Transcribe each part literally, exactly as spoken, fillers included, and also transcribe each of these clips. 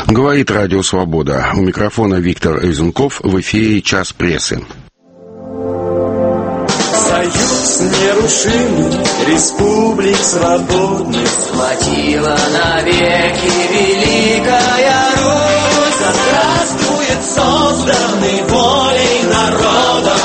Говорит Радио Свобода. У микрофона Виктор Эйзенков. В эфире «Час прессы». Союз нерушимый, республик свободных, схватила навеки великая Русь. Да здравствует созданный волей народа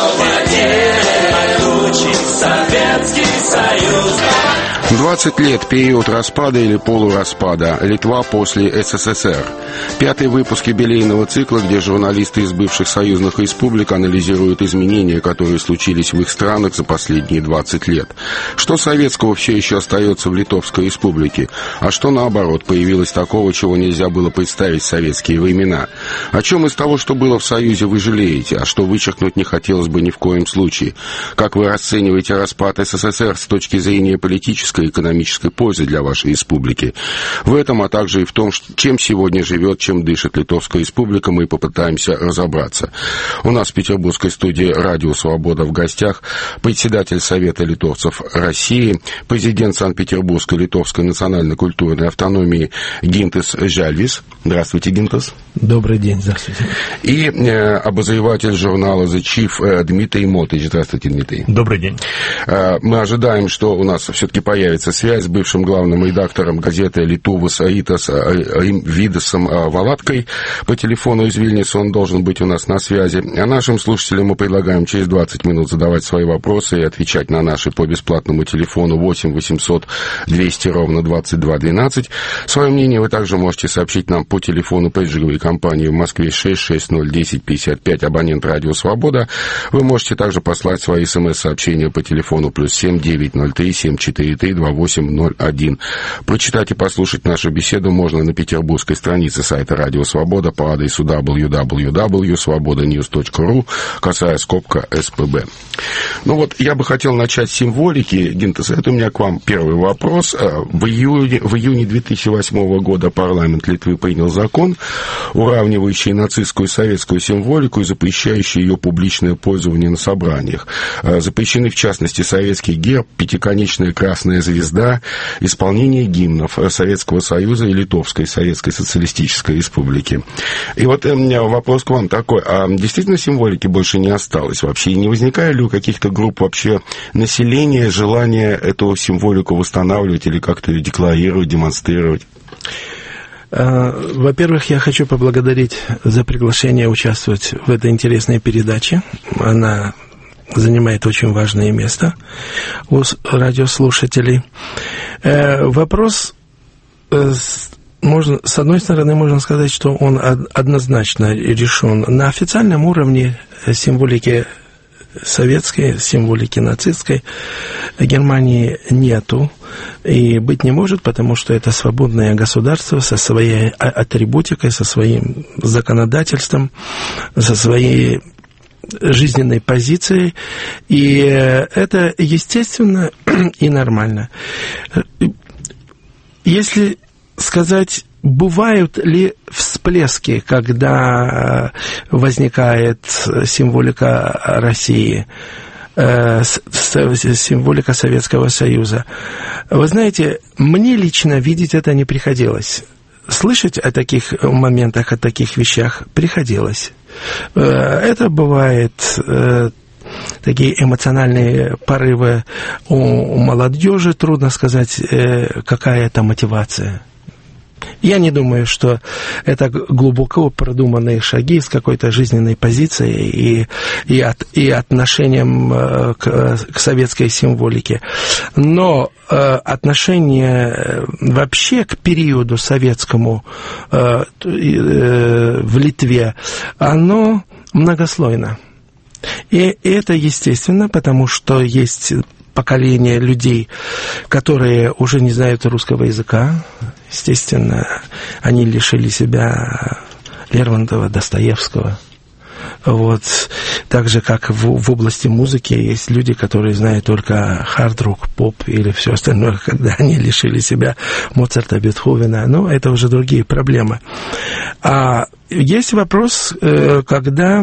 могучий Советский Союз. двадцать лет, период распада или полураспада. Литва после СССР. Пятый выпуск юбилейного цикла, где журналисты из бывших союзных республик анализируют изменения, которые случились в их странах за последние двадцать лет. Что советского все еще остается в Литовской республике, а что, наоборот, появилось такого, чего нельзя было представить в советские времена. О чем из того, что было в Союзе, вы жалеете, а что вычеркнуть не хотелось бы ни в коем случае? Как вы расцениваете распад СССР с точки зрения политической и экономической пользы для вашей республики? В этом, а также и в том, чем сегодня живет, чем дышит Литовская республика, мы попытаемся разобраться. У нас в петербургской студии «Радио Свобода» в гостях председатель Совета литовцев России, президент Санкт-Петербургской литовской национально-культурной автономии Гинтес Žalvis. Здравствуйте, Гинтес. Добрый день, здравствуйте. И э, обозреватель журнала The Chief э, Дмитрий Мотич. Здравствуйте, Дмитрий. Добрый день. Э, мы ожидаем, что у нас все-таки появится связь с бывшим главным редактором газеты «Литувас Ритас» Видасом Валаткой по телефону из Вильнюса. Он должен быть у нас на связи. А нашим слушателям мы предлагаем через двадцать минут задавать свои вопросы и отвечать на наши по бесплатному телефону восемь восемьсот двести ровно двадцать два двенадцать. Свое мнение вы также можете сообщить нам по телефону пейджеровой компании в Москве шесть шесть ноль десять пятьдесят пять, абонент Радио Свобода. Вы можете также послать свои смс-сообщения по телефону плюс семь девять ноль три семь четыре три два восемь ноль один. Прочитать и послушать нашу беседу можно на петербургской странице сайта Радио Свобода по адресу дабл ю дабл ю дабл ю точка свобода ньюс точка ру, косая скобка эс пэ бэ. Ну вот, я бы хотел начать с символики. Гинтес, это у меня к вам первый вопрос. В июне, в июне две тысячи восьмого года парламент Литвы принял закон, уравнивающий нацистскую и советскую символику и запрещающий ее публичное пользование на собраниях. Запрещены, в частности, советский герб, пятиконечная красная звезда, исполнение гимнов Советского Союза и Литовской Советской Социалистической Республики. И вот у меня вопрос к вам такой. А действительно символики больше не осталось вообще? И не возникает ли у каких-то групп вообще населения желания эту символику восстанавливать или как-то ее декларировать, демонстрировать? Во-первых, я хочу поблагодарить за приглашение участвовать в этой интересной передаче. Она занимает очень важное место у радиослушателей. Вопрос, можно, с одной стороны, можно сказать, что он однозначно решен. На официальном уровне символики советской, символики нацистской Германии нету и быть не может, потому что это свободное государство со своей атрибутикой, со своим законодательством, со своей жизненной позицией, и это естественно и нормально. Если сказать, бывают ли всплески, когда возникает символика России, символика Советского Союза, вы знаете, мне лично видеть это не приходилось. Слышать о таких моментах, о таких вещах приходилось. Это бывает такие эмоциональные порывы у молодежи, трудно сказать, какая это мотивация. Я не думаю, что это глубоко продуманные шаги с какой-то жизненной позицией и, и, от, и отношением к, к советской символике. Но э, отношение вообще к периоду советскому э, э, в Литве, оно многослойно. И это естественно, потому что есть поколение людей, которые уже не знают русского языка. Естественно, они лишили себя Лермонтова, Достоевского. Вот. Так же, как в, в области музыки есть люди, которые знают только хард-рок, поп или все остальное, когда они лишили себя Моцарта, Бетховена. Но это уже другие проблемы. А есть вопрос, когда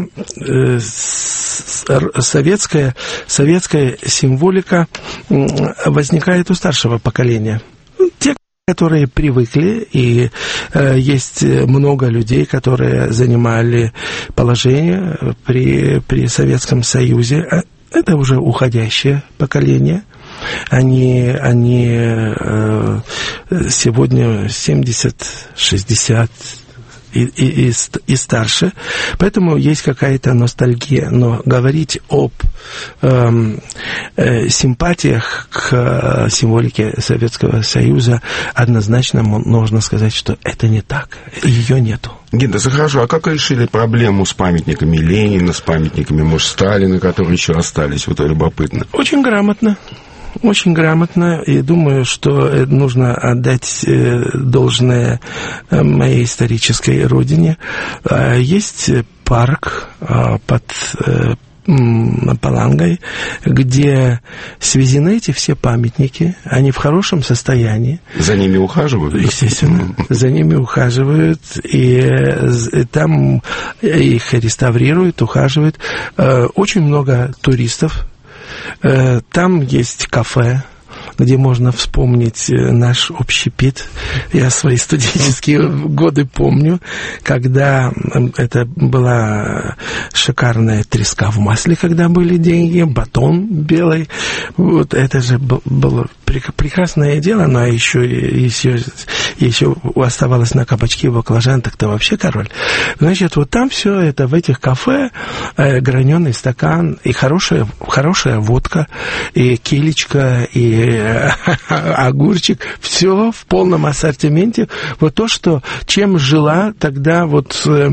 советская, советская символика возникает у старшего поколения. Те, которые привыкли, и э, есть много людей, которые занимали положение при, при Советском Союзе. Это уже уходящее поколение. Они, они э, сегодня семьдесят, шестьдесят и, и, и, и старше, поэтому есть какая-то ностальгия. Но говорить об э, э, симпатиях к символике Советского Союза однозначно нужно сказать, что это не так, ее нету. Гинтес, хорошо, а как решили проблему с памятниками Ленина, с памятниками, может, Сталина, которые еще остались? Вот это любопытно. Очень грамотно. Очень грамотно, и думаю, что нужно отдать должное моей исторической родине. Есть парк под Палангой, где свезены эти все памятники, они в хорошем состоянии. За ними ухаживают? Естественно, за ними ухаживают, и там их реставрируют, ухаживают. Очень много туристов. Там есть кафе, где можно вспомнить наш общепит. Я свои студенческие годы помню, когда это была шикарная треска в масле, когда были деньги, батон белый. Вот это же было прекрасное дело, но еще, еще, еще оставалось на кабачке баклажан, так-то вообще король. Значит, вот там все это в этих кафе, э, граненый стакан, и хорошая, хорошая водка, и килечка, и э, огурчик, все в полном ассортименте. Вот то, что, чем жила тогда вот, э,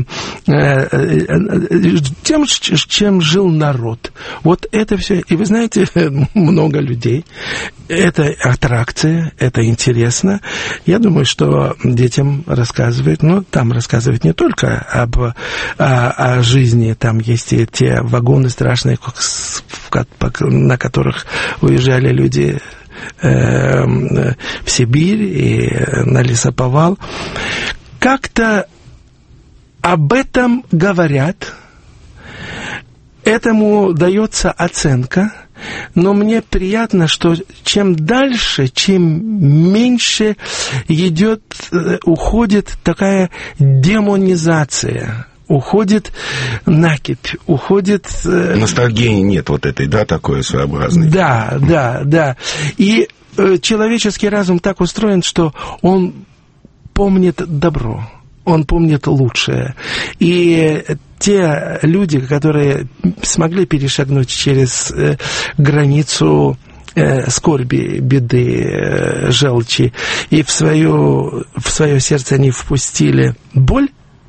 э, тем, чем жил народ. Вот это все. И вы знаете, много людей. Это аттракция, это интересно. Я думаю, что детям рассказывают, ну, там рассказывают не только об, о, о жизни, там есть и те вагоны страшные, на которых уезжали люди э, в Сибирь и на лесоповал. Как-то об этом говорят, этому дается оценка. Но мне приятно, что чем дальше, чем меньше идет, уходит такая демонизация, уходит накипь, уходит... Ностальгии нет вот этой, да, такой своеобразной? Да, да, да. И человеческий разум так устроен, что он помнит добро. Он помнит лучшее. И те люди, которые смогли перешагнуть через э, границу э, скорби, беды, э, желчи, и в свое, в свое сердце они впустили боль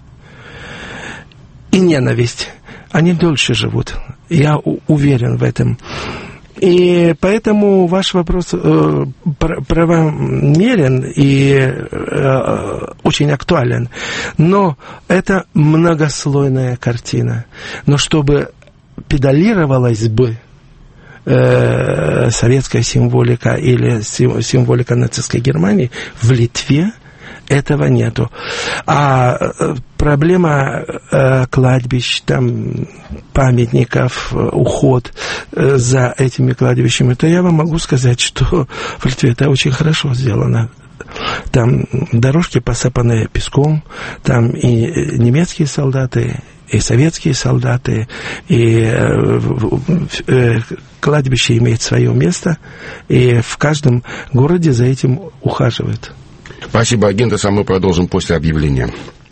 и ненависть, они дольше живут. Я у- уверен в этом. И поэтому ваш вопрос э, правомерен и э, очень актуален. Но это многослойная картина. Но чтобы педалировалась бы э, советская символика или символика нацистской Германии в Литве, этого нету. А проблема э, кладбищ, там, памятников, уход э, за этими кладбищами, то я вам могу сказать, что в Литве это очень хорошо сделано. Там дорожки посыпаны песком, там и немецкие солдаты, и советские солдаты, и э, э, кладбище имеет свое место, и в каждом городе за этим ухаживают. Спасибо, Гинтес, а мы продолжим после объявления.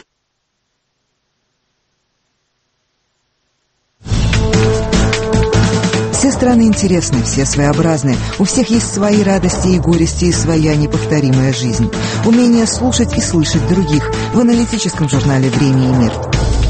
Все страны интересны, все своеобразны. У всех есть свои радости и горести, и своя неповторимая жизнь. Умение слушать и слышать других в аналитическом журнале «Время и мир».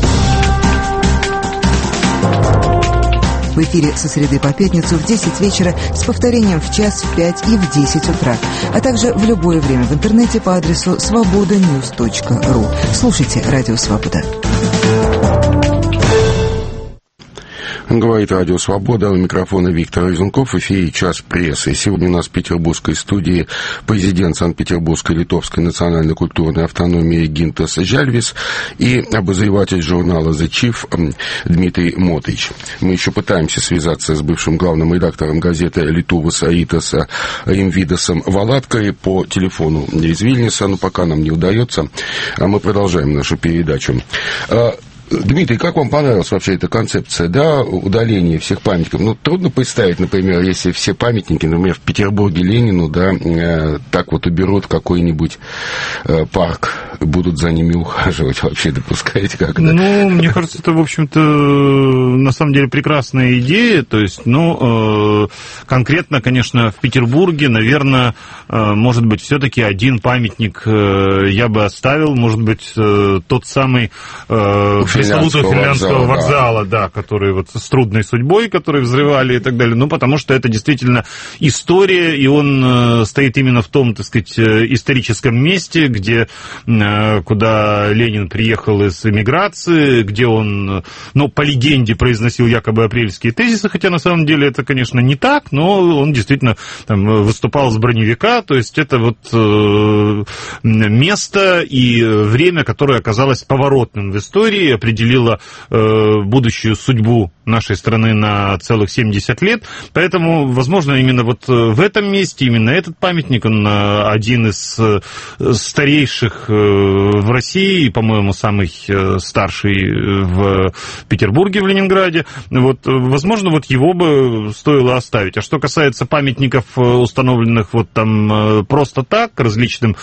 В эфире со среды по пятницу в десять вечера с повторением в час, в пять и в десять утра, а также в любое время в интернете по адресу свобода ньюс точка ру. Слушайте «Радио Свобода». Говорит Радио Свобода, у микрофона Виктор Изунков, в эфире «Час прессы». Сегодня у нас в петербургской студии президент Санкт-Петербургской Литовской национальной культурной автономии Гинтас Žalvis и обозреватель журнала «The Chief» Дмитрий Мотыч. Мы еще пытаемся связаться с бывшим главным редактором газеты «Литувас Аитас» Римвидасом Валаткой по телефону из Вильнюса, но пока нам не удается, а мы продолжаем нашу передачу. Дмитрий, как вам понравилась вообще эта концепция, да, удаления всех памятников? Ну, трудно представить, например, если все памятники, например, в Петербурге Ленину, да, э, так вот уберут какой-нибудь э, парк, будут за ними ухаживать, вообще допускаете как-то? Ну, мне кажется, это, в общем-то, на самом деле прекрасная идея, то есть, ну, э, конкретно, конечно, в Петербурге, наверное, э, может быть, все-таки один памятник э, я бы оставил, может быть, э, тот самый... Э, пресловутого финляндского вокзала, вокзала, да. да, который вот с трудной судьбой, который взрывали и так далее, ну, потому что это действительно история, и он э, стоит именно в том, так сказать, историческом месте, где, э, куда Ленин приехал из эмиграции, где он, ну, по легенде произносил якобы апрельские тезисы, хотя на самом деле это, конечно, не так, но он действительно там выступал с броневика, то есть это вот э, место и время, которое оказалось поворотным в истории, определила э, будущую судьбу нашей страны на целых семьдесят лет. Поэтому, возможно, именно вот в этом месте, именно этот памятник, он один из старейших в России, по-моему, самый старший в Петербурге, в Ленинграде. Вот, возможно, вот его бы стоило оставить. А что касается памятников, установленных вот там просто так, различным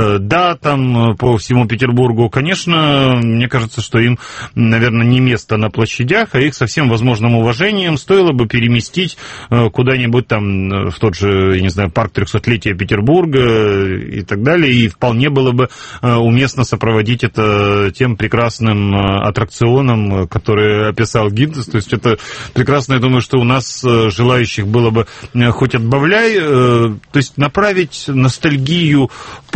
датам по всему Петербургу, конечно, мне кажется, что им, наверное, не место на площадях, а их со всем возможным уважением стоило бы переместить куда-нибудь там в тот же, я не знаю, парк трехсотлетия Петербурга и так далее, и вполне было бы уместно сопроводить это тем прекрасным аттракционом, который описал Гинтас. То есть это прекрасно, я думаю, что у нас желающих было бы хоть отбавляй, то есть направить ностальгию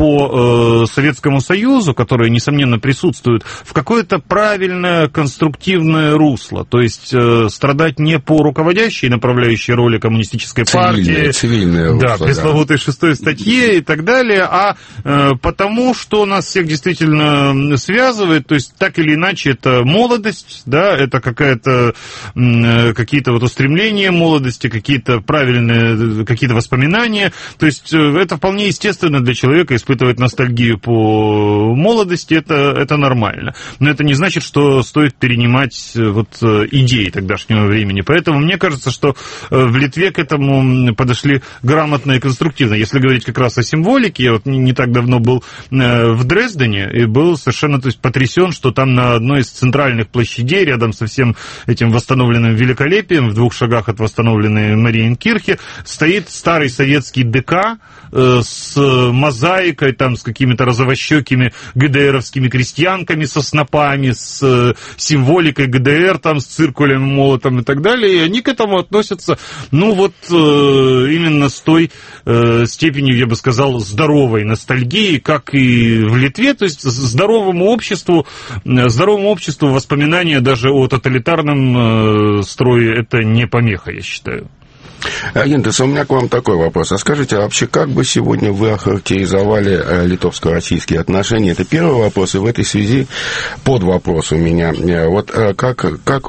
по Советскому Союзу, которая, несомненно, присутствует, в какое-то правильное, конструктивное русло, то есть страдать не по руководящей, направляющей роли коммунистической партии, цивильное русло, да, пресловутой да. шестой статье и так далее, а э, потому, что нас всех действительно связывает, то есть так или иначе это молодость, да, это какая-то, э, какие-то вот устремления молодости, какие-то правильные, какие-то воспоминания, то есть э, это вполне естественно для человека испытывать ностальгию по молодости, это, это нормально, но это не значит, что стоит перенимать вот идеи тогдашнего времени. Поэтому мне кажется, что в Литве к этому подошли грамотно и конструктивно. Если говорить как раз о символике, я вот не так давно был в Дрездене и был совершенно, то есть, потрясен, что там на одной из центральных площадей, рядом со всем этим восстановленным великолепием, в двух шагах от восстановленной Мариинкирхи, стоит старый советский ДК с мозаикой, там, с какими-то розовощекими ГДРовскими крестьянками со снопами, с символикой ГДР, там, с циркулем, молотом и так далее, и они к этому относятся, ну, вот, э, именно с той э, степенью, я бы сказал, здоровой ностальгии, как и в Литве, то есть здоровому обществу, здоровому обществу воспоминания даже о тоталитарном э, строе это не помеха, я считаю. Гинтас, у меня к вам такой вопрос. А скажите, а вообще как бы сегодня вы охарактеризовали литовско-российские отношения? Это первый вопрос, и в этой связи подвопрос у меня. Вот как, как,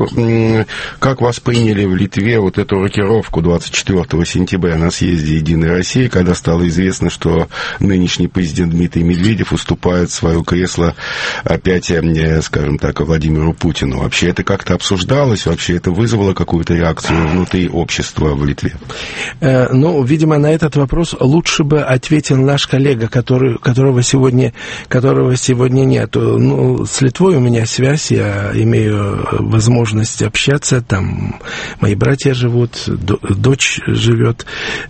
как восприняли в Литве вот эту рокировку двадцать четвёртого сентября на съезде «Единой России», когда стало известно, что нынешний президент Дмитрий Медведев уступает свое кресло опять, скажем так, Владимиру Путину? Вообще это как-то обсуждалось? Вообще это вызвало какую-то реакцию внутри общества в Литве? Ну, видимо, на этот вопрос лучше бы ответил наш коллега, который, которого, сегодня, которого сегодня нет. Ну, с Литвой у меня связь, я имею возможность общаться, там мои братья живут, дочь живет,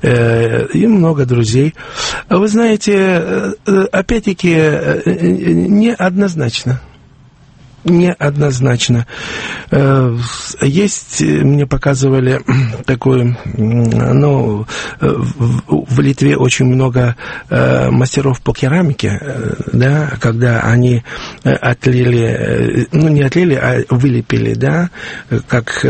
и много друзей. Вы знаете, опять-таки, неоднозначно. Неоднозначно. Есть, мне показывали такой, ну, в Литве очень много мастеров по керамике, да, когда они отлили, ну, не отлили, а вылепили, да, как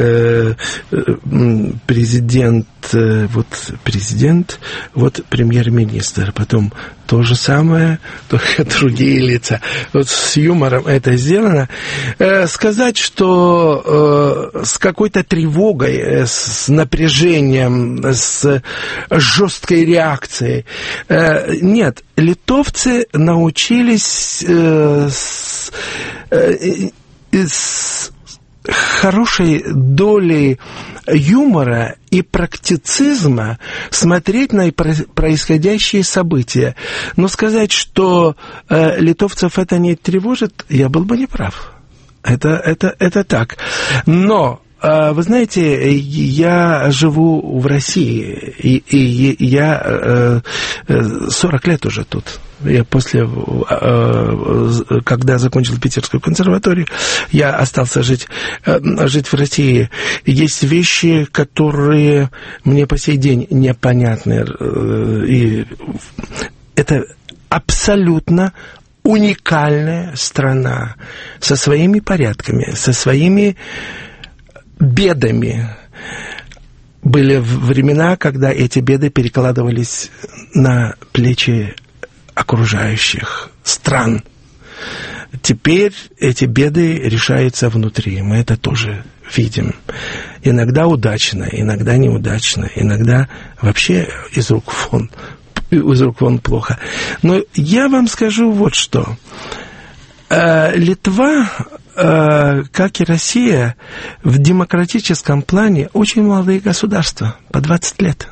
президент, вот президент, вот премьер-министр, потом то же самое, только другие лица. Вот с юмором это сделано. Э, сказать, что э, с какой-то тревогой, э, с напряжением, с жесткой реакцией. Э, нет, литовцы научились э, с, э, с хорошей долей юмора и практицизма смотреть на происходящие события. Но сказать, что э, литовцев это не тревожит, я был бы неправ. Это, это, это так. Но, э, вы знаете, я живу в России, и, и я э, сорок лет уже тут. Я после, когда закончил Питерскую консерваторию, я остался жить, жить в России. Есть вещи, которые мне по сей день непонятны. И это абсолютно уникальная страна со своими порядками, со своими бедами. Были времена, когда эти беды перекладывались на плечи окружающих стран. Теперь эти беды решаются внутри. Мы это тоже видим. Иногда удачно, иногда неудачно, иногда вообще из рук вон, из рук вон плохо. Но я вам скажу вот что. Э, Литва, э, как и Россия, в демократическом плане очень молодые государства, по двадцать лет.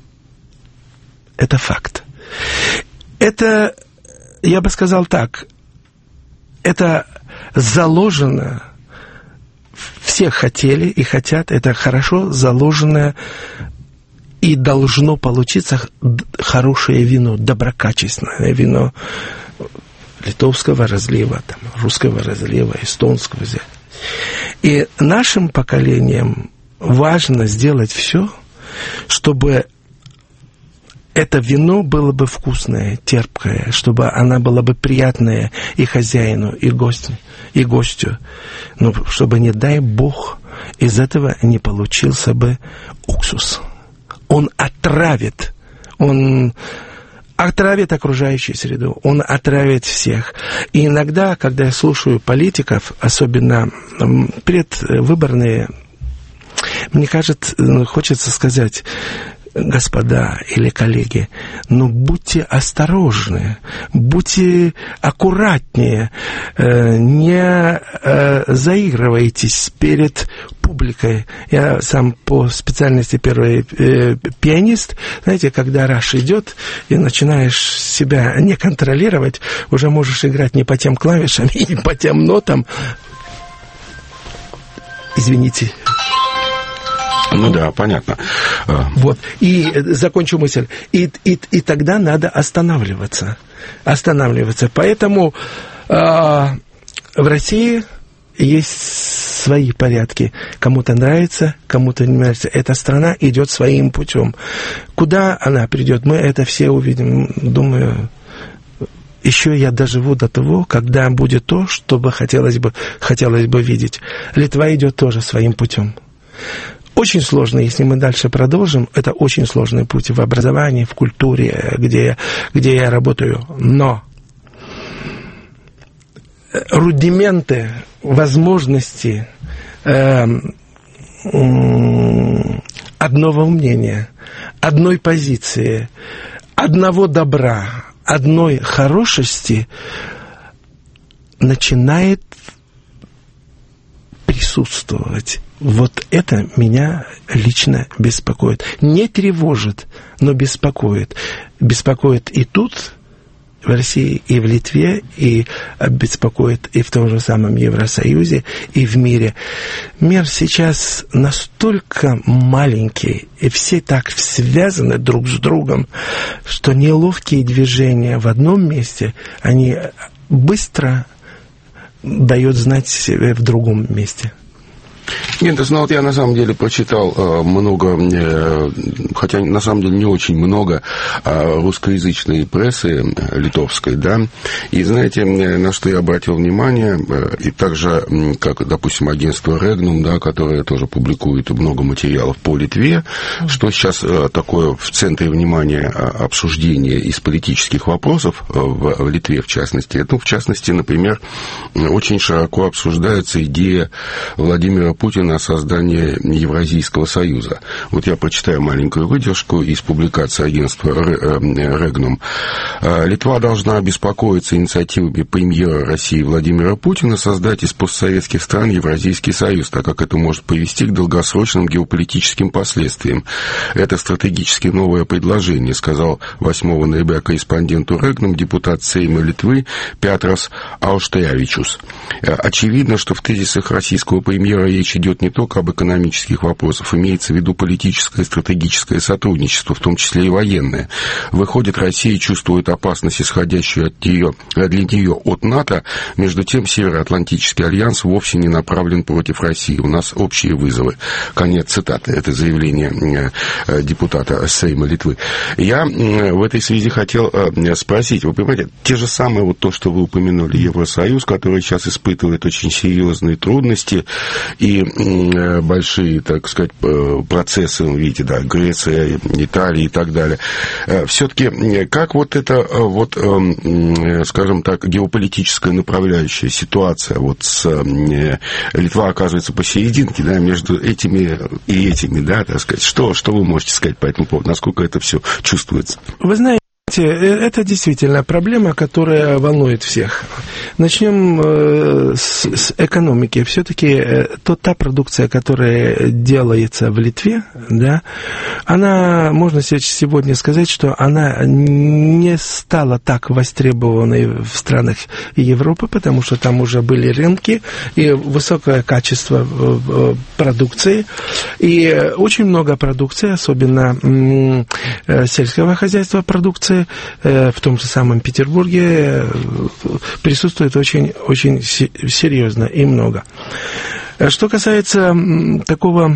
Это факт. Это, я бы сказал так, это заложено, все хотели и хотят, это хорошо заложенное и должно получиться хорошее вино, доброкачественное вино литовского разлива, там, русского разлива, эстонского. И нашим поколениям важно сделать все, чтобы это вино было бы вкусное, терпкое, чтобы оно было бы приятное и хозяину, и гостю, и гостю. Но чтобы, не дай Бог, из этого не получился бы уксус. Он отравит, он отравит окружающую среду, он отравит всех. И иногда, когда я слушаю политиков, особенно предвыборные, мне кажется, хочется сказать: господа или коллеги, но будьте осторожны, будьте аккуратнее, не заигрывайтесь перед публикой. Я сам по специальности первый пианист. Знаете, когда раш идет, и начинаешь себя не контролировать, уже можешь играть не по тем клавишам и по тем нотам. Извините. Ну да, понятно. Вот. И закончу мысль. И, и, и тогда надо останавливаться. Останавливаться. Поэтому э, в России есть свои порядки. Кому-то нравится, кому-то не нравится. Эта страна идет своим путем. Куда она придет, мы это все увидим. Думаю, еще я доживу до того, когда будет то, что бы хотелось бы, хотелось бы видеть. Литва идет тоже своим путем. Очень сложно, если мы дальше продолжим, это очень сложный путь в образовании, в культуре, где, где я работаю. Но рудименты, возможности э, одного мнения, одной позиции, одного добра, одной хорошести начинает присутствовать. Вот это меня лично беспокоит. Не тревожит, но беспокоит. Беспокоит и тут, в России, и в Литве, и беспокоит и в том же самом Евросоюзе, и в мире. Мир сейчас настолько маленький, и все так связаны друг с другом, что неловкие движения в одном месте, они быстро дает знать себе в другом месте. Нет, ну вот я на самом деле прочитал э, много, э, хотя на самом деле не очень много э, русскоязычной прессы э, литовской, да, и знаете, на что я обратил внимание, э, и также, э, как, допустим, агентство Regnum, да, которое тоже публикует много материалов по Литве, mm-hmm. что сейчас э, такое в центре внимания обсуждения из политических вопросов э, в, в Литве, в частности, ну, в частности, например, очень широко обсуждается идея Владимира Путина о создании Евразийского союза. Вот я прочитаю маленькую выдержку из публикации агентства Regnum. Литва должна обеспокоиться инициативами премьера России Владимира Путина создать из постсоветских стран Евразийский союз, так как это может привести к долгосрочным геополитическим последствиям. Это стратегически новое предложение, сказал восьмого ноября корреспонденту Regnum депутат Сейма Литвы Петрас Ауштреявичус. Очевидно, что в тезисах российского премьера речь идет не только об экономических вопросах, имеется в виду политическое и стратегическое сотрудничество, в том числе и военное. Выходит, Россия чувствует опасность, исходящую от нее, для нее от НАТО, между тем Североатлантический альянс вовсе не направлен против России. У нас общие вызовы. Конец цитаты. Это заявление депутата Сейма Литвы. Я в этой связи хотел спросить, вы понимаете, те же самые, вот то, что вы упомянули, Евросоюз, который сейчас испытывает очень серьезные трудности и большие, так сказать, процессы, видите, да, Греция, Италия и так далее. Все-таки как вот эта, вот, скажем так, геополитическая направляющая ситуация, вот с Литва оказывается посерединке, да, между этими и этими, да, так сказать, что, что вы можете сказать по этому поводу, насколько это все чувствуется? Вы знаете, это действительно проблема, которая волнует всех. Начнем с, с экономики. Все-таки то, та продукция, которая делается в Литве, да, она, можно сегодня сказать, что она не стала так востребованной в странах Европы, потому что там уже были рынки и высокое качество продукции. И очень много продукции, особенно сельского хозяйства продукции, в том же самом Петербурге присутствует очень, очень серьезно и много. Что касается такого,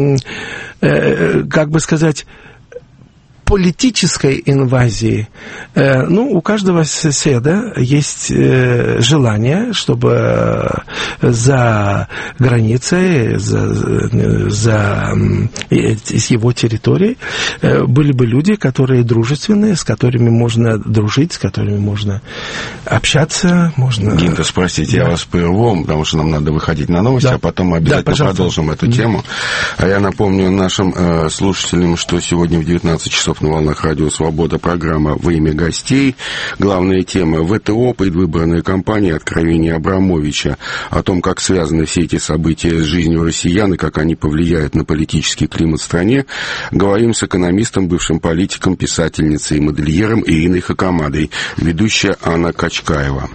как бы сказать, политической инвазии, ну, у каждого соседа есть желание, чтобы за границей, за, за из его территории были бы люди, которые дружественные, с которыми можно дружить, с которыми можно общаться, можно... Гинтас, простите, да. Я вас прерву, потому что нам надо выходить на новости, да. А потом мы обязательно да, продолжим эту тему. А я напомню нашим э, слушателям, что сегодня в девятнадцать часов на волнах Радио Свобода программа «Во имя гостей». Главная тема ВТО, предвыборная кампания, откровения Абрамовича о том, как связаны все эти события с жизнью россиян и как они повлияют на политический климат в стране. Говорим с экономистом, бывшим политиком, писательницей и модельером Ириной Хакамадой, ведущая Анна Качкаева.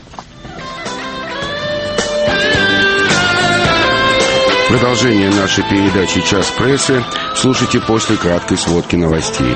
Продолжение нашей передачи «Час прессы» слушайте после краткой сводки новостей.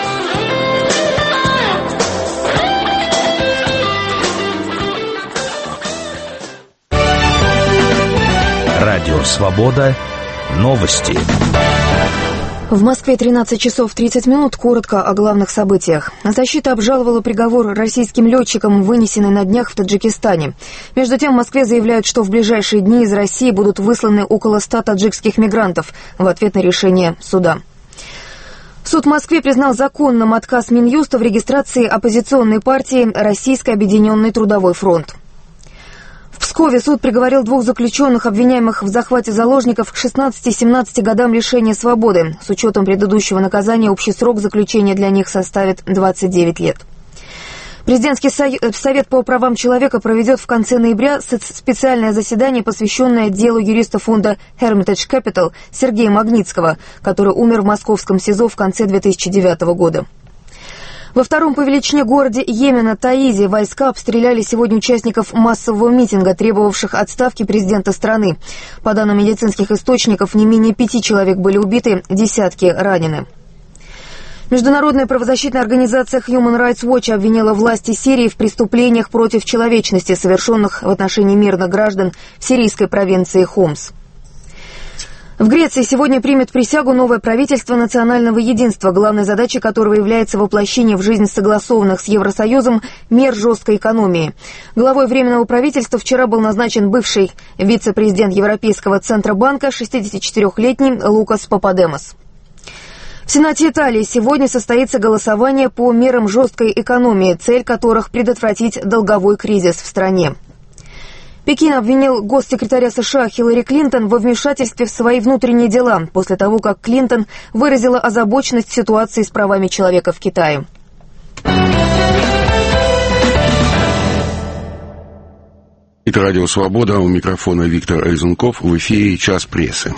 Радио «Свобода». Новости. В Москве тринадцать часов тридцать минут. Коротко о главных событиях. Защита обжаловала приговор российским летчикам, вынесенный на днях в Таджикистане. Между тем, в Москве заявляют, что в ближайшие дни из России будут высланы около ста таджикских мигрантов в ответ на решение суда. Суд в Москве признал законным отказ Минюста в регистрации оппозиционной партии «Российский объединенный трудовой фронт». В Пскове суд приговорил двух заключенных, обвиняемых в захвате заложников, к шестнадцати-семнадцати годам лишения свободы. С учетом предыдущего наказания общий срок заключения для них составит двадцать девять лет. Президентский совет по правам человека проведет в конце ноября специальное заседание, посвященное делу юриста фонда Hermitage Capital Сергея Магнитского, который умер в московском СИЗО в конце две тысячи девятого года. Во втором по величине городе Йемена Таизе войска обстреляли сегодня участников массового митинга, требовавших отставки президента страны. По данным медицинских источников, не менее пяти человек были убиты, десятки ранены. Международная правозащитная организация Human Rights Watch обвинила власти Сирии в преступлениях против человечности, совершенных в отношении мирных граждан в сирийской провинции Хомс. В Греции сегодня примет присягу новое правительство национального единства, главной задачей которого является воплощение в жизнь согласованных с Евросоюзом мер жесткой экономии. Главой Временного правительства вчера был назначен бывший вице-президент Европейского Центробанка, шестидесятичетырёхлетний Лукас Пападемос. В Сенате Италии сегодня состоится голосование по мерам жесткой экономии, цель которых предотвратить долговой кризис в стране. Пекин обвинил госсекретаря США Хиллари Клинтон во вмешательстве в свои внутренние дела после того, как Клинтон выразила озабоченность в ситуации с правами человека в Китае. Это радио «Свобода», у микрофона Виктор Айзенков, в эфире «Час прессы».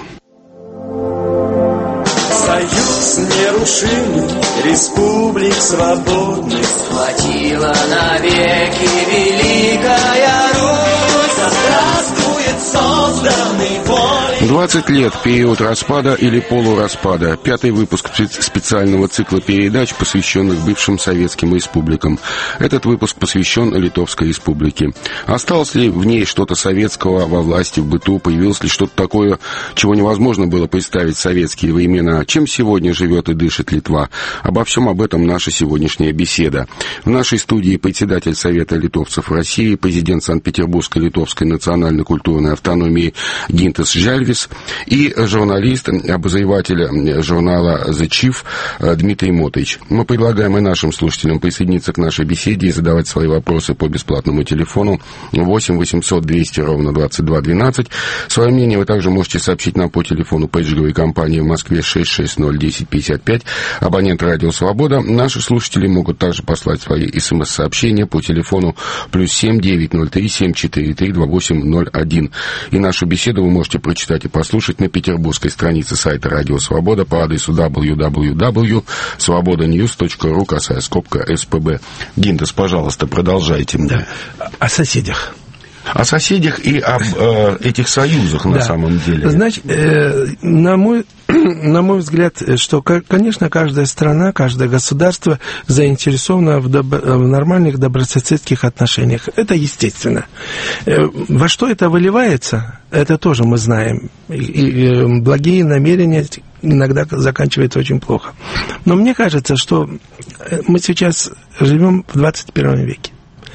Союз нерушимый республик свободных схватила навеки Великая Русь. Да здравствует созданный волей. двадцать лет, период распада или полураспада. Пятый выпуск специального цикла передач, посвященных бывшим советским республикам. Этот выпуск посвящен Литовской республике. Осталось ли в ней что-то советского во власти, в быту? Появилось ли что-то такое, чего невозможно было представить в советские времена? Чем сегодня живет и дышит Литва? Обо всем об этом наша сегодняшняя беседа. В нашей студии председатель Совета литовцев России, президент Санкт-Петербургской литовской национально-культурной автономии Гинтас Жальвис и журналист, обозреватель журнала «The Chief» Дмитрий Мотович. Мы предлагаем и нашим слушателям присоединиться к нашей беседе и задавать свои вопросы по бесплатному телефону восемь восемьсот двести ровно двадцать два двенадцать. Свое мнение вы также можете сообщить нам по телефону пейджерой компании в Москве шесть шесть ноль десять пятьдесят пять, абонент радио «Свобода». Наши слушатели могут также послать свои смс-сообщения по телефону плюс семь девятьсот три семь четыре три два восемь ноль один. И нашу беседу вы можете прочитать и послушать на петербургской странице сайта «Радио Свобода» по адресу дабл ю дабл ю дабл ю точка свобода ньюс точка ру, косая скобка СПБ. Гинтас, пожалуйста, продолжайте. Да. О соседях. О соседях и об э, этих союзах на да. самом деле. Значит, э, на мой, на мой взгляд, что, конечно, каждая страна, каждое государство заинтересовано в, доб- в нормальных добрососедских отношениях. Это естественно. Э, во что это выливается, это тоже мы знаем. И, и благие намерения иногда заканчиваются очень плохо. Но мне кажется, что мы сейчас живем в двадцать первом веке.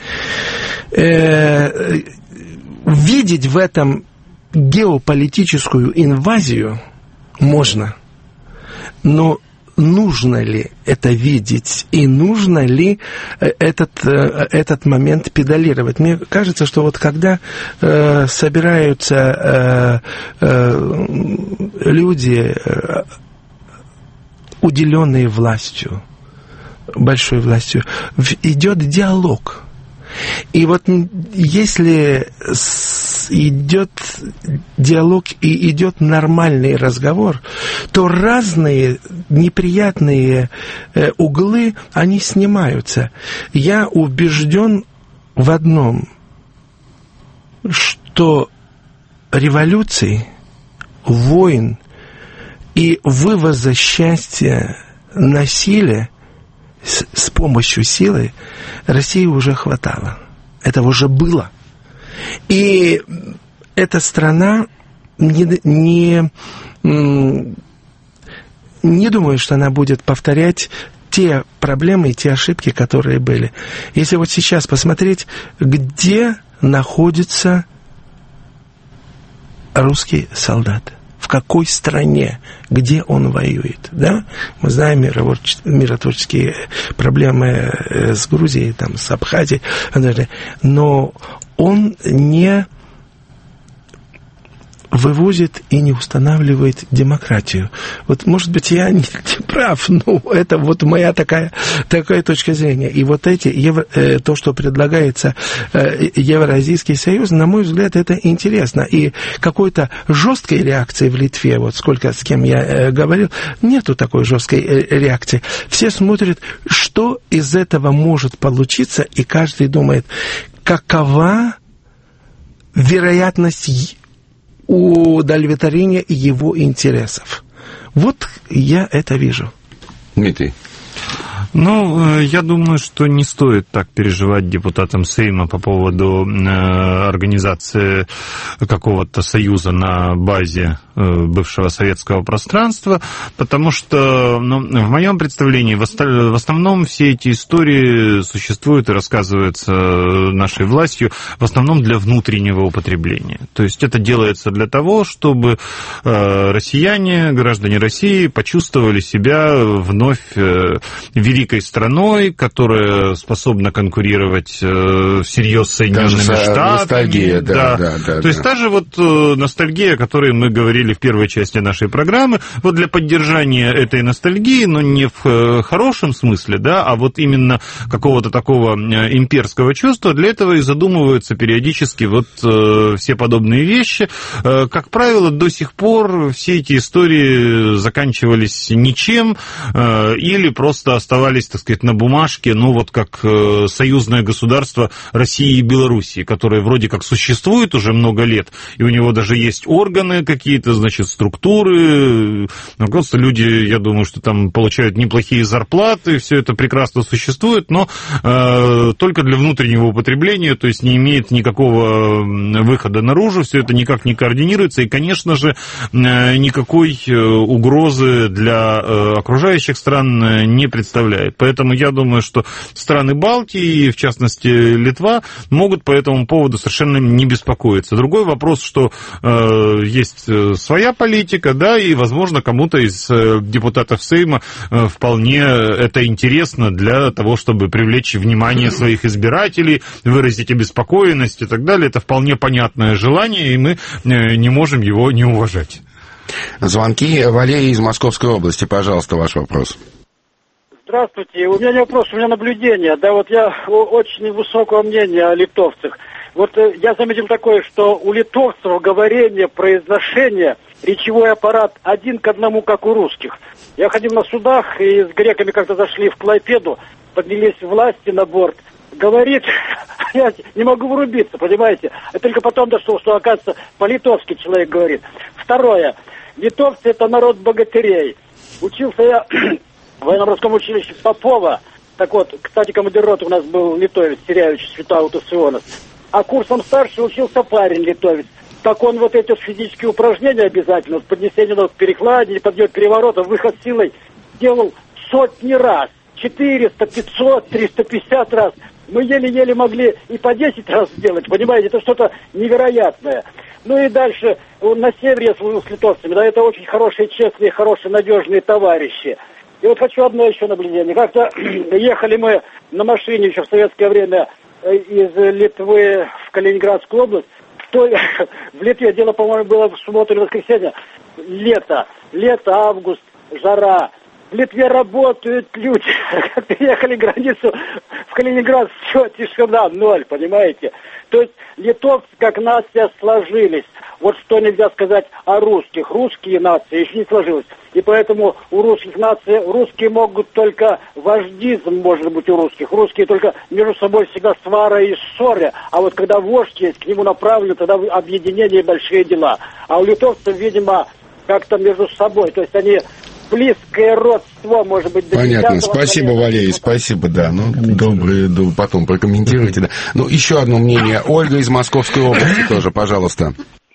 Э, видеть в этом геополитическую инвазию можно, но нужно ли это видеть и нужно ли этот, этот момент педалировать? Мне кажется, что вот когда э, собираются э, э, люди, э, уделенные властью, большой властью, идет диалог. И вот если идет диалог и идет нормальный разговор, то разные неприятные углы, они снимаются. Я убежден в одном, что революции, войн и вывоза счастья, насилия С, с помощью силы России уже хватало. Это уже было. И эта страна не, не, не думаю, что она будет повторять те проблемы и те ошибки, которые были. Если вот сейчас посмотреть, где находится русский солдат, в какой стране, где он воюет, да? Мы знаем миротворческие проблемы с Грузией, там, с Абхазией, но он не вывозит и не устанавливает демократию. Вот, может быть, я не прав, но это вот моя такая, такая точка зрения. И вот эти, евро, э, то, что предлагается э, Евразийский союз, на мой взгляд, это интересно. И какой-то жесткой реакции в Литве, вот сколько с кем я э, говорил, нету такой жесткой э, реакции. Все смотрят, что из этого может получиться, и каждый думает, какова вероятность удовлетворения его интересов. Вот я это вижу. Дмитрий. Ну, я думаю, что не стоит так переживать депутатам Сейма по поводу организации какого-то союза на базе бывшего советского пространства, потому что, ну, в моем представлении, в основном все эти истории существуют и рассказываются нашей властью в основном для внутреннего употребления. То есть это делается для того, чтобы россияне, граждане России почувствовали себя вновь великой страной, которая способна конкурировать всерьез с Соединенными Штатами. Ностальгия, да, да, да, да. То да. есть та же вот ностальгия, о которой мы говорили в первой части нашей программы, вот для поддержания этой ностальгии, но не в хорошем смысле, да, а вот именно какого-то такого имперского чувства, для этого и задумываются периодически вот все подобные вещи. Как правило, до сих пор все эти истории заканчивались ничем или просто оставались, так сказать, на бумажке, ну вот как союзное государство России и Белоруссии, которое вроде как существует уже много лет, и у него даже есть органы какие-то, значит, структуры, ну, просто люди, я думаю, что там получают неплохие зарплаты, все это прекрасно существует, но э, только для внутреннего употребления, то есть не имеет никакого выхода наружу, все это никак не координируется, и, конечно же, э, никакой угрозы для э, окружающих стран не представляет. Поэтому я думаю, что страны Балтии, в частности Литва, могут по этому поводу совершенно не беспокоиться. Другой вопрос, что э, есть своя политика, да, и, возможно, кому-то из депутатов Сейма э, вполне это интересно для того, чтобы привлечь внимание своих избирателей, выразить обеспокоенность и так далее. Это вполне понятное желание, и мы э, не можем его не уважать. Звонки. Валерий из Московской области. Пожалуйста, ваш вопрос. Здравствуйте. У меня не вопрос, у меня наблюдение. Да, вот я очень высокого мнения о литовцах. Вот я заметил такое, что у литовцев говорение, произношение, речевой аппарат один к одному, как у русских. Я ходил на судах, и с греками как-то зашли в Клайпеду, поднялись власти на борт. Говорит, я не могу врубиться, понимаете? А только потом дошло, что, оказывается, по-литовски человек говорит. Второе. Литовцы — это народ богатырей. Учился я в военно-морском училище Попова. Так вот, кстати, командир роты у нас был литовец, Серявич Светаутас Ионас. А курсом старше учился парень литовец. Так он вот эти вот физические упражнения обязательно, поднесение ног к перекладине, подъем переворота, выход силой, делал сотни раз. четыреста, пятьсот, триста пятьдесят раз. Мы еле-еле могли и по десять раз сделать, понимаете, это что-то невероятное. Ну и дальше, на севере я служил с литовцами, да, это очень хорошие, честные, хорошие, надежные товарищи. И вот хочу одно еще наблюдение. Как-то ехали мы на машине еще в советское время из Литвы в Калининградскую область. То, в Литве, дело, по-моему, было в субботу или воскресенье, лето, лето, август, жара. В Литве работают люди. Как переехали границу в Калининград, все, тишина, ноль, понимаете? То есть литовцы как нация сложились. Вот что нельзя сказать о русских. Русские нации еще не сложились. И поэтому у русских наций, русские могут только вождизм, может быть, у русских. Русские только между собой всегда свара и ссоры. А вот когда вождь есть, к нему направлены тогда объединение и большие дела. А у литовцев, видимо, как-то между собой. То есть они... близкое родство, может быть, до понятно. Спасибо, Валерий, спасибо, да. Ну, добрый, потом прокомментируйте, да. Ну, еще одно мнение. Ольга из Московской области тоже, пожалуйста.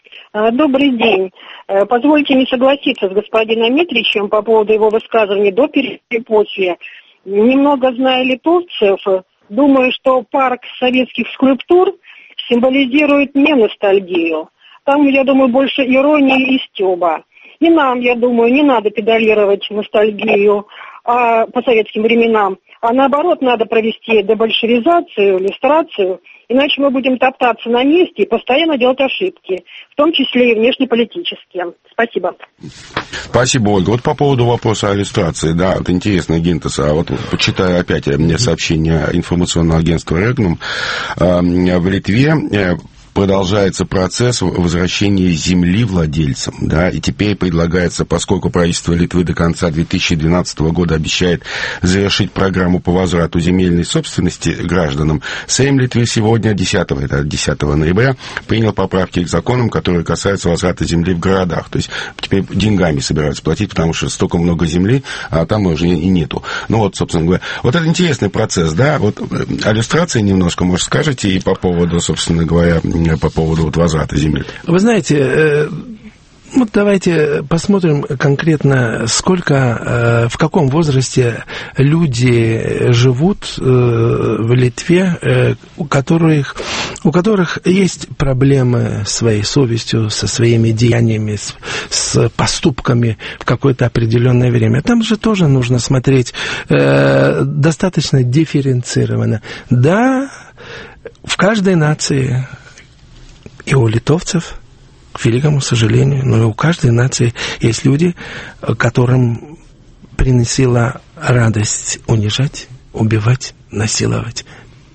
Добрый день. Позвольте мне согласиться с господином Митричем по поводу его высказывания до перепочве. Немного зная литовцев, думаю, что парк советских скульптур символизирует не ностальгию. Там, я думаю, больше иронии и стёба. И нам, я думаю, не надо педалировать ностальгию а, по советским временам, а наоборот надо провести дебольшевизацию, иллюстрацию, иначе мы будем топтаться на месте и постоянно делать ошибки, в том числе и внешнеполитические. Спасибо. Спасибо, Ольга. Вот по поводу вопроса о иллюстрации, да, вот интересно, Гинтес, а вот почитаю опять мне сообщение информационного агентства «Регнум». В Литве продолжается процесс возвращения земли владельцам, да, и теперь предлагается, поскольку правительство Литвы до конца две тысячи двенадцатого года обещает завершить программу по возврату земельной собственности гражданам, Сейм Литвы сегодня, десятого, это десятого ноября, принял поправки к законам, которые касаются возврата земли в городах. То есть теперь деньгами собираются платить, потому что столько много земли, а там уже и нету. Ну вот, собственно говоря, вот это интересный процесс, да, вот иллюстрации немножко, может, скажете и по поводу, собственно говоря, по поводу вот возврата земли. Вы знаете, вот давайте посмотрим конкретно, сколько, в каком возрасте люди живут в Литве, у которых, у которых есть проблемы с своей совестью, со своими деяниями, с, с поступками в какое-то определенное время. Там же тоже нужно смотреть э, достаточно дифференцированно. Да, в каждой нации, и у литовцев, к великому сожалению, но и у каждой нации есть люди, которым приносила радость унижать, убивать, насиловать.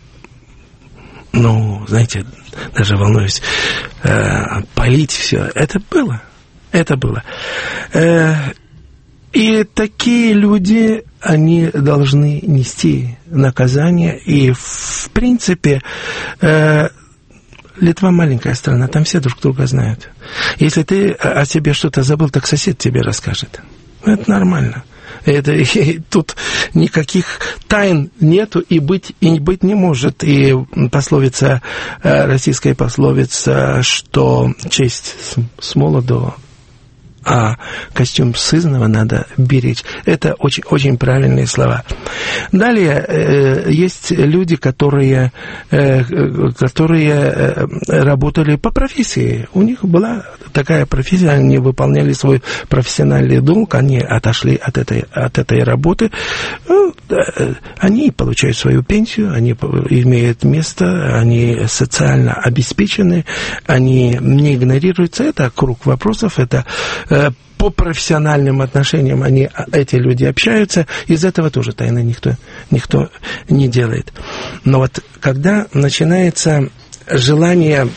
Ну, знаете, даже волнуюсь, э, палить все. Это было. Это было. Э, и такие люди, они должны нести наказание. И, в принципе, э, Литва маленькая страна, там все друг друга знают. Если ты о себе что-то забыл, так сосед тебе расскажет. Это нормально. Это, и тут никаких тайн нету и быть, и быть не может. И пословица, российская пословица, что честь с молоду, а костюм сызнова надо беречь. Это очень, очень правильные слова. Далее, э, есть люди, которые, э, которые э, работали по профессии. У них была такая профессия, они выполняли свой профессиональный долг, они отошли от этой, от этой работы. Ну, э, они получают свою пенсию, они имеют место, они социально обеспечены, они не игнорируются. Это круг вопросов, это по профессиональным отношениям они, эти люди общаются, из этого тоже тайны никто, никто не делает. Но вот когда начинается желание,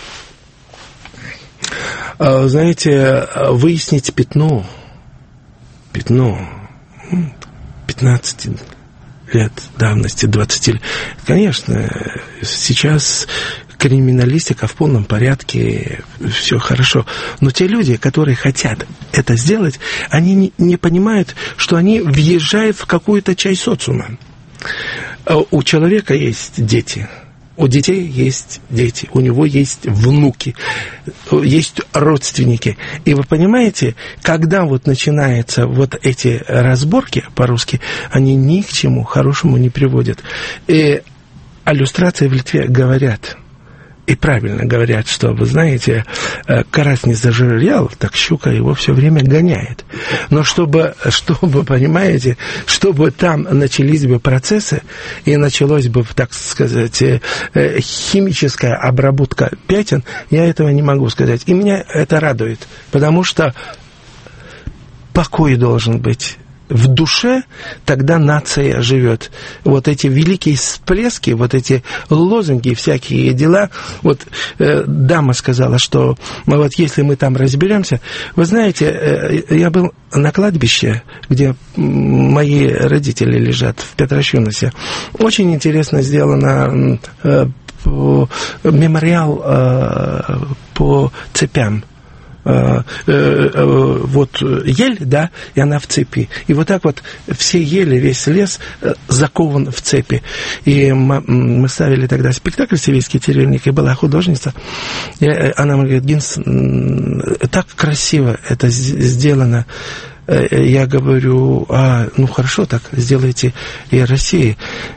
знаете, выяснить пятно, пятно пятнадцать лет давности, двадцать лет, конечно, сейчас криминалистика в полном порядке, все хорошо. Но те люди, которые хотят это сделать, они не, не понимают, что они въезжают в какую-то часть социума. У человека есть дети. У детей есть дети, у него есть внуки, есть родственники. И вы понимаете, когда вот начинаются вот эти разборки по-русски, они ни к чему хорошему не приводят. И о иллюстрации в Литве говорят, и правильно говорят, что, вы знаете, карась не зажирял, так щука его все время гоняет. Но чтобы, чтобы, понимаете, чтобы там начались бы процессы, и началась бы, так сказать, химическая обработка пятен, я этого не могу сказать. И меня это радует, потому что покой должен быть в душе, тогда нация живет. Вот эти великие всплески, вот эти лозунги, всякие дела. Вот э, дама сказала, что ну, вот если мы там разберемся. Вы знаете, э, я был на кладбище, где мои родители лежат, в Петрощуносе. Очень интересно сделано э, по, мемориал э, по цепям. Uh, uh, uh, вот ель, да, и она в цепи. И вот так вот все ели, весь лес uh, закован в цепи. И мы, мы ставили тогда спектакль «Сивийский теревник», и была художница. И она мне говорит: Гинс, так красиво это сделано. Я говорю: а, ну хорошо, так сделайте и России.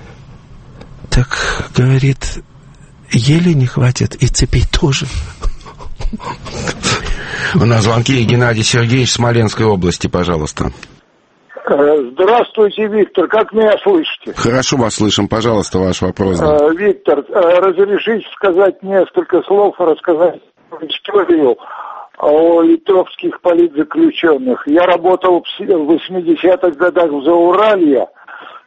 Так, говорит, ели не хватит, и цепей тоже. У нас звонки. Геннадий Сергеевич, Смоленской области, пожалуйста. Здравствуйте, Виктор. Как меня слышите? Хорошо вас слышим. Пожалуйста, ваш вопрос. Да. Виктор, разрешите сказать несколько слов, рассказать историю о литовских политзаключенных. Я работал в восьмидесятых годах в Зауралье.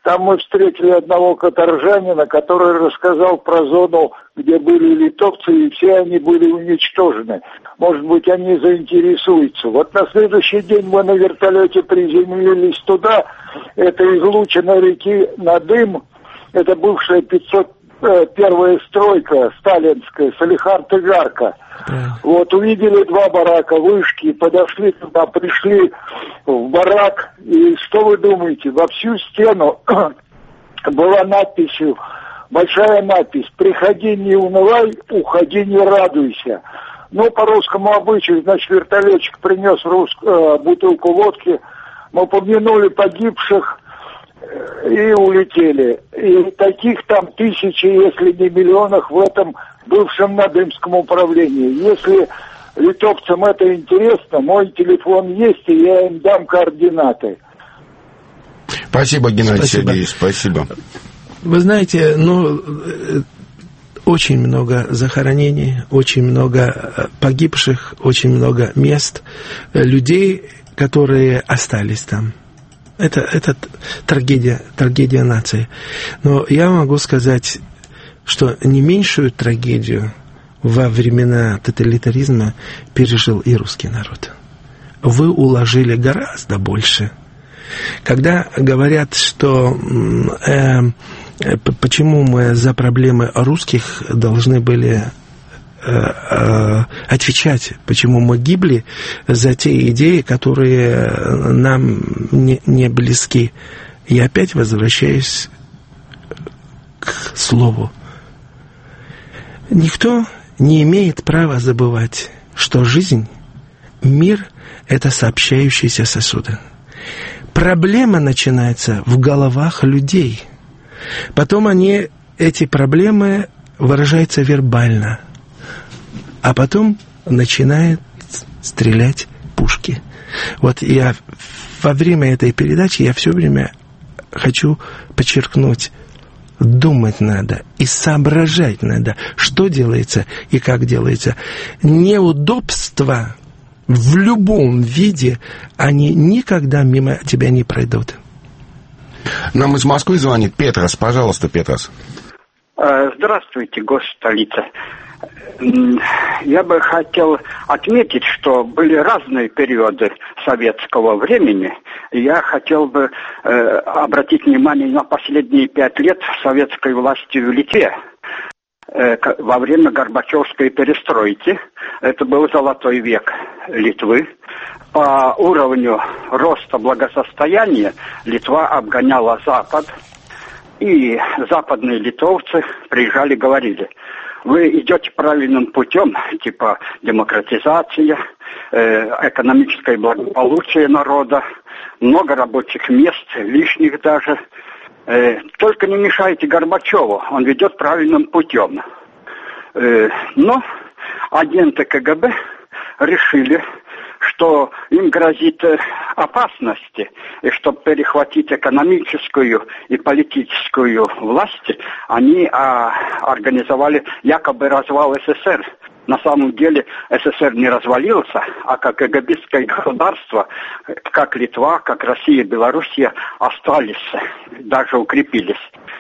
Там мы встретили одного каторжанина, который рассказал про зону, где были литовцы, и все они были уничтожены. Может быть, они заинтересуются. Вот на следующий день мы на вертолете приземлились туда. Это излучина реки Надым. Это бывшая пятьсот первая стройка сталинская, Салихард-Игарка. Вот, увидели два барака, вышки, подошли туда, пришли в барак, и что вы думаете, во всю стену была надписью, большая надпись: «Приходи, не унывай, уходи, не радуйся». Ну, по русскому обычаю, значит, вертолетчик принес рус... э, бутылку водки, мы помянули погибших и улетели. И таких там тысячи, если не миллионах в этом бывшем Надымском управлении. Если литовцам это интересно, мой телефон есть, и я им дам координаты. Спасибо, Геннадий Спасибо. Сергеевич, спасибо. Вы знаете, ну, очень много захоронений, очень много погибших, очень много мест, людей, которые остались там. Это, это трагедия, трагедия нации. Но я могу сказать, что не меньшую трагедию во времена тоталитаризма пережил и русский народ. Вы уложили гораздо больше. Когда говорят, что э, почему мы за проблемы русских должны были э, э, отвечать, почему мы гибли за те идеи, которые нам не, не близки, я опять возвращаюсь к слову. Никто не имеет права забывать, что жизнь, мир – это сообщающиеся сосуды. Проблема начинается в головах людей. Потом они, эти проблемы выражаются вербально. А потом начинают стрелять пушки. Вот я во время этой передачи я все время хочу подчеркнуть: думать надо и соображать надо, что делается и как делается. Неудобства в любом виде, они никогда мимо тебя не пройдут. Нам из Москвы звонит Петрос. Пожалуйста, Петрос. Здравствуйте, гость-столица. Я бы хотел отметить, что были разные периоды советского времени. Я хотел бы э, обратить внимание на последние пять лет советской власти в Литве. Э, во время Горбачевской перестройки. Это был золотой век Литвы. По уровню роста благосостояния Литва обгоняла Запад. И западные литовцы приезжали, говорили: вы идете правильным путем, типа демократизация, э, экономическое благополучие народа, много рабочих мест, лишних даже. Э, только не мешайте Горбачеву, он ведет правильным путем. Э, но агенты ка гэ бэ решили, что им грозит опасность, и чтобы перехватить экономическую и политическую власть, они а, организовали якобы развал эс эс эр. На самом деле эс эс эр не развалился, а как КГБистское государство, как Литва, как Россия, Белоруссия остались, даже укрепились.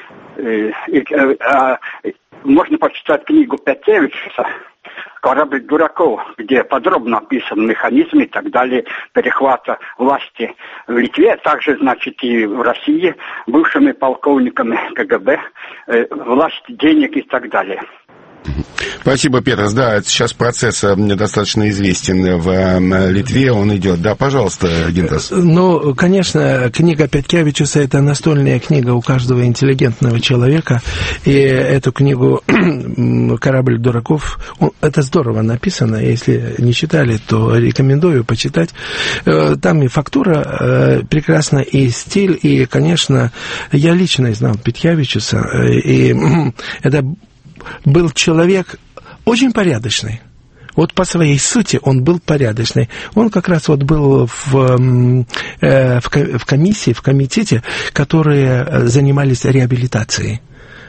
И, и, а, можно почитать книгу Пятевича «Корабль дураков», где подробно описан механизм и так далее перехвата власти в Литве, также, значит, и в России, бывшими полковниками ка гэ бэ, э, власть денег и так далее. Спасибо, Петрос. Да, сейчас процесс достаточно известен в Литве, он идет. Да, пожалуйста, Гинтас. Ну, конечно, книга Пяткевичуса — это настольная книга у каждого интеллигентного человека, и эту книгу «Корабль дураков», это здорово написано, если не читали, то рекомендую почитать. Там и фактура прекрасна, и стиль, и, конечно, я лично знал Пяткевичуса, и это был человек очень порядочный. Вот по своей сути он был порядочный. Он как раз вот был в, э, в комиссии, в комитете, которые занимались реабилитацией.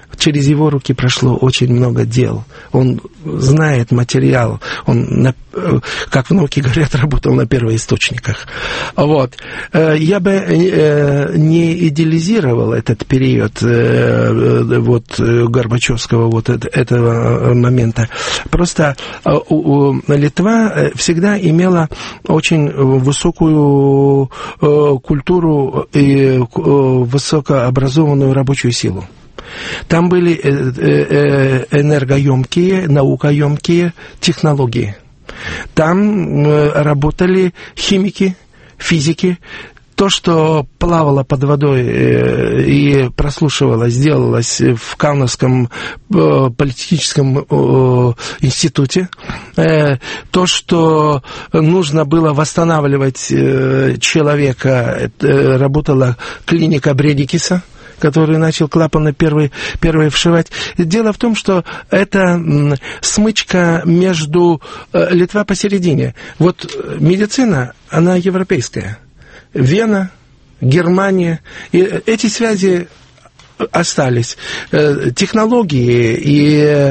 через его руки прошло очень много дел. Он знает материал, он, как внуки говорят, работал на первоисточниках. Вот. Я бы не идеализировал этот период вот, Горбачевского вот этого момента. Просто Литва всегда имела очень высокую культуру и высокообразованную рабочую силу. Там были энергоемкие, наукоемкие технологии. Там работали химики, физики. То, что плавало под водой и прослушивалось, делалось в Каунасском политическом институте, то, что нужно было восстанавливать человека, работала клиника Бредикиса, который начал клапаны первые, первые вшивать. Дело в том, что это смычка между Литва посередине. Вот медицина, она европейская. Вена, Германия. И эти связи остались. Технологии и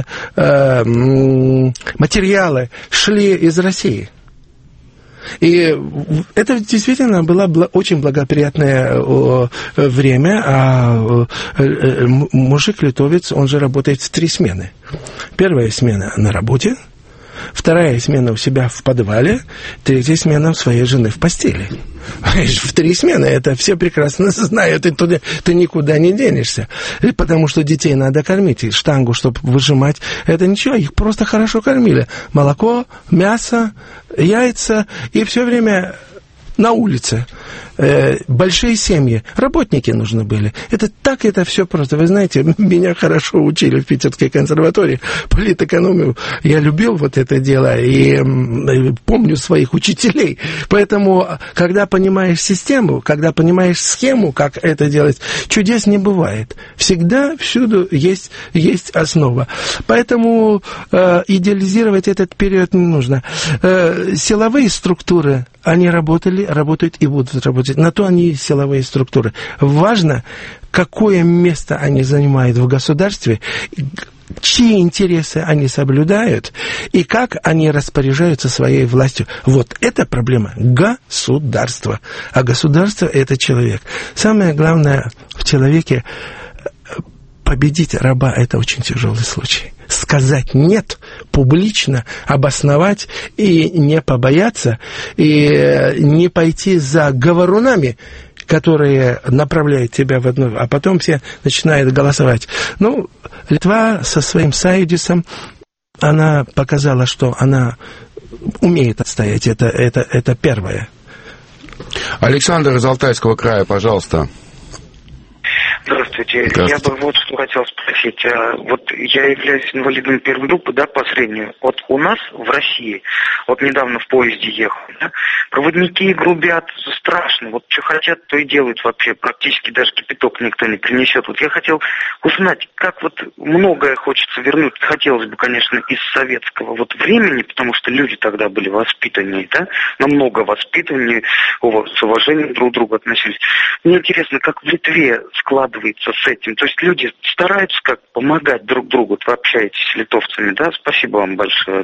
материалы шли из России. И это действительно было очень благоприятное время, а мужик-литовец, он же работает в три смены. Первая смена на работе, вторая смена у себя в подвале, третья смена у своей жены в постели. В три смены, это все прекрасно знают, и туда, ты никуда не денешься. И потому что детей надо кормить, и штангу, чтобы выжимать, это ничего, их просто хорошо кормили. Молоко, мясо, яйца, и все время на улице. Э, большие семьи, работники нужны были. Это так, это все просто. Вы знаете, меня хорошо учили в Питерской консерватории политэкономию. Я любил вот это дело и э, помню своих учителей. Поэтому, когда понимаешь систему, когда понимаешь схему, как это делать, чудес не бывает. Всегда, всюду есть, есть основа. Поэтому э, идеализировать этот период не нужно. Э, силовые структуры, они работали, работают и будут работать. На то они силовые структуры. Важно, какое место они занимают в государстве, чьи интересы они соблюдают и как они распоряжаются своей властью. Вот это проблема государства. А государство – это человек. Самое главное в человеке – победить раба – это очень тяжелый случай. Сказать «нет» публично, обосновать и не побояться, и не пойти за говорунами, которые направляют тебя в одну, а потом все начинают голосовать. Ну, Литва со своим Союзом, она показала, что она умеет отстоять. Это, это, это первое. Александр из Алтайского края, пожалуйста. Здравствуйте. Я бы вот что хотел спросить. Вот я являюсь инвалидом первой группы, да, по зрению. Вот у нас в России, вот недавно в поезде ехал, да, проводники грубят страшно. Вот что хотят, то и делают вообще. Практически даже кипяток никто не принесет. Вот я хотел узнать, как вот многое хочется вернуть. Хотелось бы, конечно, из советского вот времени, потому что люди тогда были воспитаннее, да, намного воспитаннее, с уважением друг к другу относились. Мне интересно, как в Литве складывается с этим. То есть люди стараются как помогать друг другу. Вот вы общаетесь с литовцами, да? Спасибо вам большое.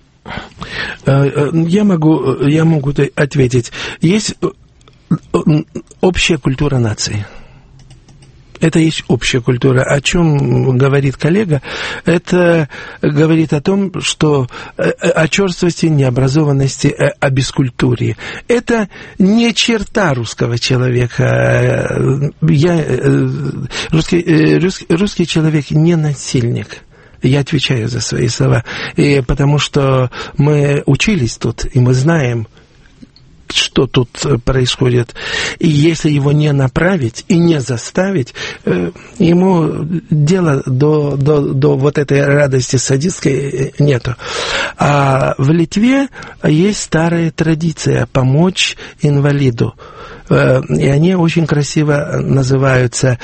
Я могу, я могу ответить. Есть общая культура нации. Это есть общая культура. О чем говорит коллега? Это говорит о том, что о черствости, необразованности, о бескультурии. Это не черта русского человека. Я, русский, русский, русский человек не насильник. Я отвечаю за свои слова. И потому что мы учились тут, и мы знаем, что тут происходит. И если его не направить и не заставить, ему дела до, до, до вот этой радости садистской нету. А в Литве есть старая традиция помочь инвалиду. И они очень красиво называются,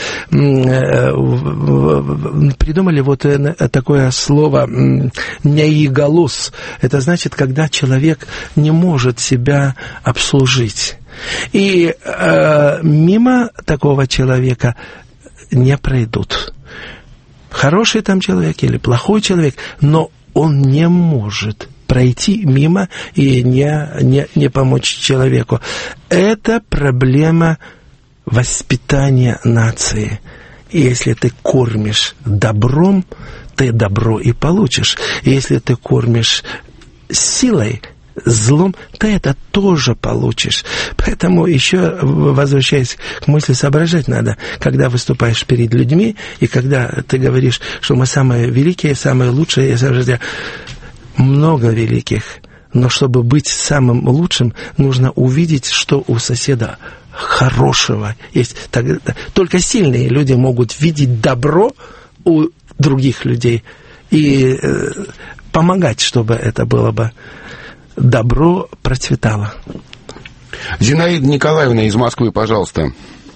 придумали вот такое слово «неигалус». Это значит, когда человек не может себя обслужить. И э, мимо такого человека не пройдут. хороший там человек или плохой человек, но он не может пройти мимо и не, не, не помочь человеку. Это проблема воспитания нации. И если ты кормишь добром, ты добро и получишь. И если ты кормишь силой, злом, ты это тоже получишь. Поэтому еще, возвращаясь к мысли, соображать надо, когда выступаешь перед людьми, и когда ты говоришь, что мы самые великие, самые лучшие, много великих, но чтобы быть самым лучшим, нужно увидеть, что у соседа хорошего есть. Только сильные люди могут видеть добро у других людей и э, помогать, чтобы это было бы добро процветало. Зинаида Николаевна из Москвы, пожалуйста.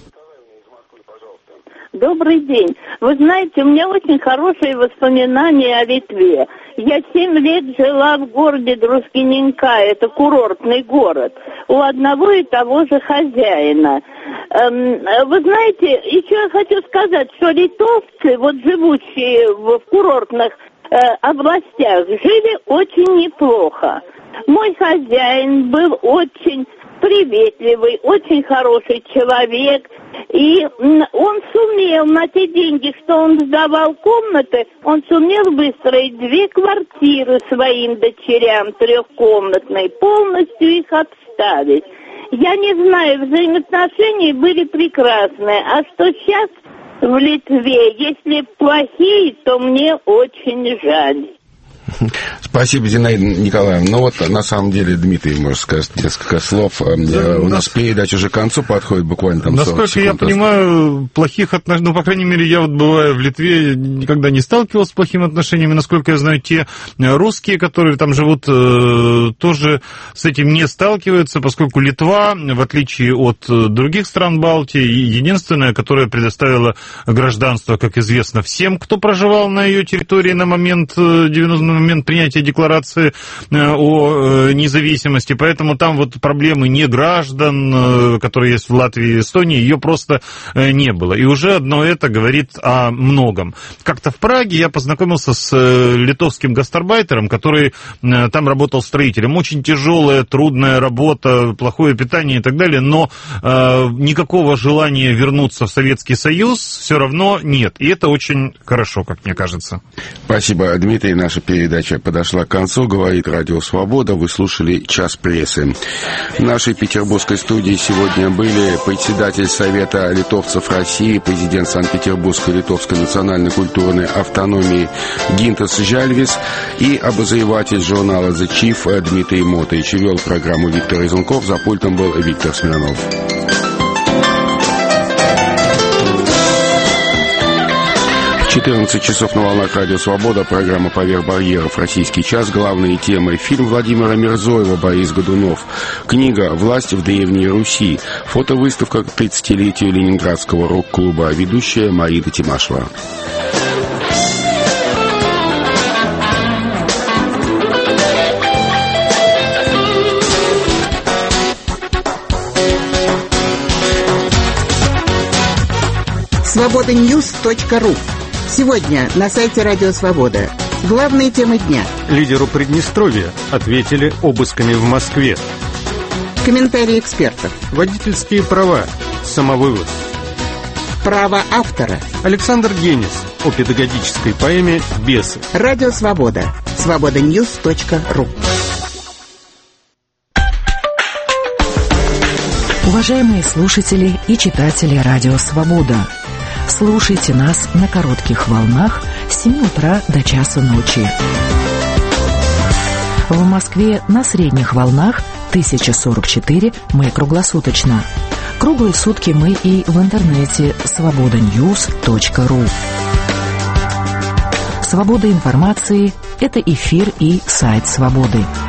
Добрый день. Вы знаете, у меня очень хорошие воспоминания о Литве. Я семь лет жила в городе Друскиненка, это курортный город, у одного и того же хозяина. Эм, вы знаете, еще я хочу сказать, что литовцы, вот живущие в курортных э, областях, жили очень неплохо. Мой хозяин был очень приветливый, очень хороший человек. И он сумел на те деньги, что он сдавал комнаты, он сумел выстроить две квартиры своим дочерям, трехкомнатные, полностью их обставить. Я не знаю, взаимоотношения были прекрасные. А что сейчас в Литве, если плохие, то мне очень жаль. Спасибо, Зинаида Николаевна. Ну вот, на самом деле, Дмитрий, может сказать несколько слов. Да, у нас передача уже к концу подходит, буквально там сорок секунд. Насколько я понимаю, плохих отношений, ну, по крайней мере, я вот бываю в Литве, никогда не сталкивался с плохими отношениями. Насколько я знаю, те русские, которые там живут, тоже с этим не сталкиваются, поскольку Литва, в отличие от других стран Балтии, единственная, которая предоставила гражданство, как известно, всем, кто проживал на ее территории на момент девяностого момент принятия декларации о независимости, поэтому там вот проблемы не граждан, которые есть в Латвии и Эстонии, ее просто не было. И уже одно это говорит о многом. Как-то в Праге я познакомился с литовским гастарбайтером, который там работал строителем. Очень тяжелая, трудная работа, плохое питание и так далее, но никакого желания вернуться в Советский Союз все равно нет. И это очень хорошо, как мне кажется. Спасибо, Дмитрий. Наша передача подошла к концу. Говорит Радио Свобода. Вы слушали «Час прессы». В нашей петербургской студии сегодня были председатель Совета литовцев России, президент Санкт-Петербургской литовской национальной культурной автономии Гинтас Жальвис и обозреватель журнала «The Chief» Дмитрий Мотович. Вел программу Виктор Изунков. За пультом был Виктор Смирнов. четырнадцать часов на волнах Радио Свобода. Программа «Поверх барьеров. Российский час». Главные темы. Фильм Владимира Мирзоева «Борис Годунов». Книга «Власть в Древней Руси». Фотовыставка к тридцатилетию Ленинградского рок-клуба. Ведущая Марина Тимашева. свобода ньюс точка ру. Сегодня на сайте Радио Свобода. Главные темы дня. Лидеру Приднестровья ответили обысками в Москве. Комментарии экспертов. Водительские права. Самовывоз. Право автора. Александр Генис о педагогической поэме «Бесы». Радио Свобода. свобода ньюс точка ру. Уважаемые слушатели и читатели Радио Свобода, слушайте нас на коротких волнах с семи утра до часу ночи. В Москве на средних волнах тысяча сорок четыре мы круглосуточно. Круглые сутки мы и в интернете свобода ньюс точка ру. Свобода информации – это эфир и сайт Свободы.